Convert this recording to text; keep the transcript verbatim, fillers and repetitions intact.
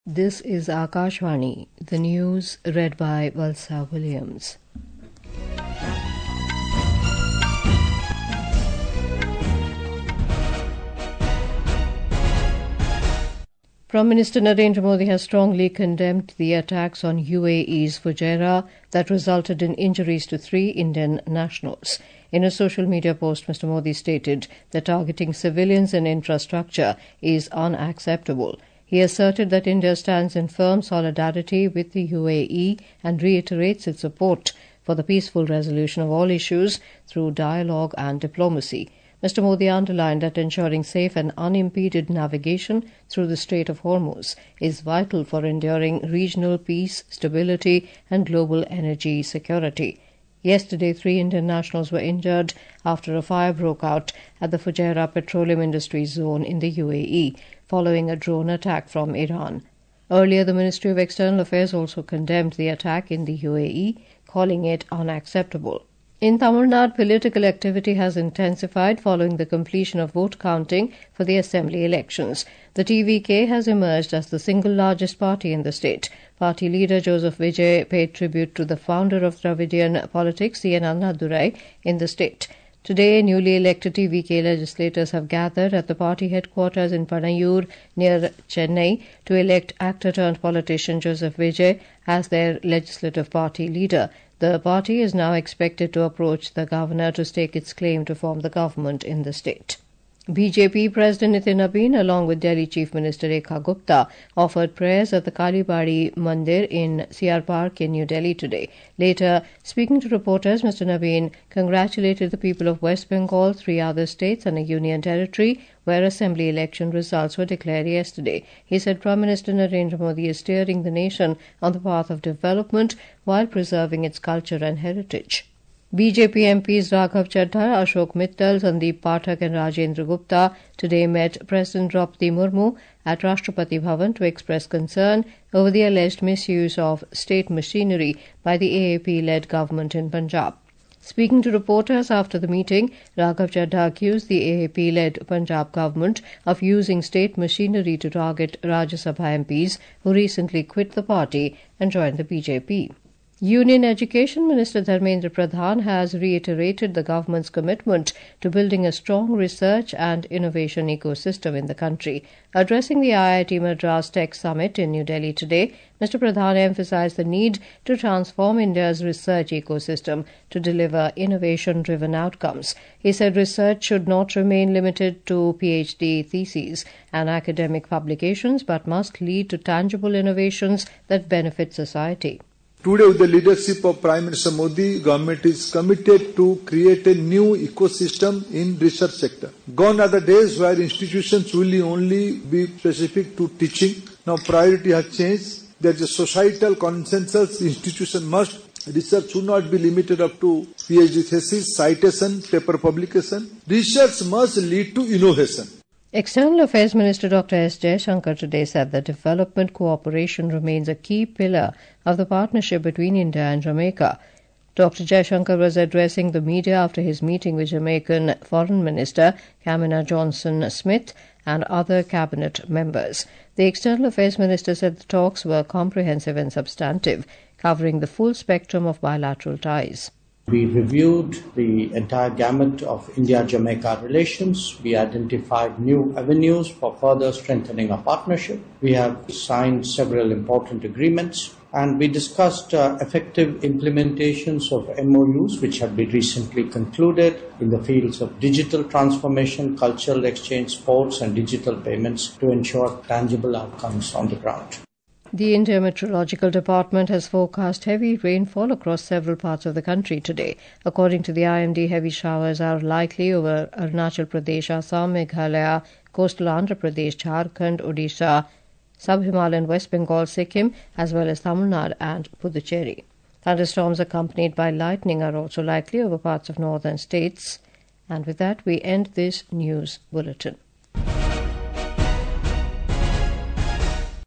This is Akashvani, the news read by Valsa Williams. Prime Minister Narendra Modi has strongly condemned the attacks on U A E's Fujairah that resulted in injuries to three Indian nationals. In a social media post, Mister Modi stated that targeting civilians and infrastructure is unacceptable. He asserted that India stands in firm solidarity with the U A E and reiterates its support for the peaceful resolution of all issues through dialogue and diplomacy. Mister Modi underlined that ensuring safe and unimpeded navigation through the Strait of Hormuz is vital for enduring regional peace, stability, and global energy security. Yesterday, three Indian nationals were injured after a fire broke out at the Fujairah Petroleum Industries Zone in the U A E, following a drone attack from Iran. Earlier, the Ministry of External Affairs also condemned the attack in the U A E, calling it unacceptable. In Tamil Nadu, political activity has intensified following the completion of vote counting for the assembly elections. The T V K has emerged as the single largest party in the state. Party leader Joseph Vijay paid tribute to the founder of Dravidian politics, C N Annadurai, in the state. Today, newly elected T V K legislators have gathered at the party headquarters in Panayur near Chennai to elect actor-turned-politician Joseph Vijay as their legislative party leader. The party is now expected to approach the governor to stake its claim to form the government in the state. B J P President Nitin Nabin, along with Delhi Chief Minister Rekha Gupta, offered prayers at the Kalibari Mandir in C R Park in New Delhi today. Later, speaking to reporters, Mister Nabin congratulated the people of West Bengal, three other states and a union territory where assembly election results were declared yesterday. He said Prime Minister Narendra Modi is steering the nation on the path of development while preserving its culture and heritage. B J P M Ps Raghav Chaddha, Ashok Mittal, Sandeep Pathak and Rajendra Gupta today met President Draupadi Murmu at Rashtrapati Bhavan to express concern over the alleged misuse of state machinery by the A A P-led government in Punjab. Speaking to reporters after the meeting, Raghav Chaddha accused the A A P-led Punjab government of using state machinery to target Rajya Sabha M Ps who recently quit the party and joined the B J P. Union Education Minister Dharmendra Pradhan has reiterated the government's commitment to building a strong research and innovation ecosystem in the country. Addressing the I I T Madras Tech Summit in New Delhi today, Mister Pradhan emphasized the need to transform India's research ecosystem to deliver innovation-driven outcomes. He said research should not remain limited to PhD theses and academic publications, but must lead to tangible innovations that benefit society. Today, with the leadership of Prime Minister Modi, government is committed to create a new ecosystem in research sector. Gone are the days where institutions will only be specific to teaching. Now priority has changed. There is a societal consensus. Institution must, research should not be limited up to PhD thesis, citation, paper publication. Research must lead to innovation. External Affairs Minister Doctor S Jaishankar today said that development cooperation remains a key pillar of the partnership between India and Jamaica. Doctor Jaishankar was addressing the media after his meeting with Jamaican Foreign Minister Kamina Johnson-Smith and other cabinet members. The External Affairs Minister said the talks were comprehensive and substantive, covering the full spectrum of bilateral ties. We reviewed the entire gamut of India-Jamaica relations. We identified new avenues for further strengthening our partnership. We have signed several important agreements, and we discussed uh, effective implementations of M O Us which have been recently concluded in the fields of digital transformation, cultural exchange, sports and digital payments to ensure tangible outcomes on the ground. The India Meteorological Department has forecast heavy rainfall across several parts of the country today. According to the I M D, heavy showers are likely over Arunachal Pradesh, Assam, Meghalaya, coastal Andhra Pradesh, Jharkhand, Odisha, Sub-Himalayan West Bengal, Sikkim, as well as Tamil Nadu and Puducherry. Thunderstorms accompanied by lightning are also likely over parts of northern states. And with that, we end this news bulletin.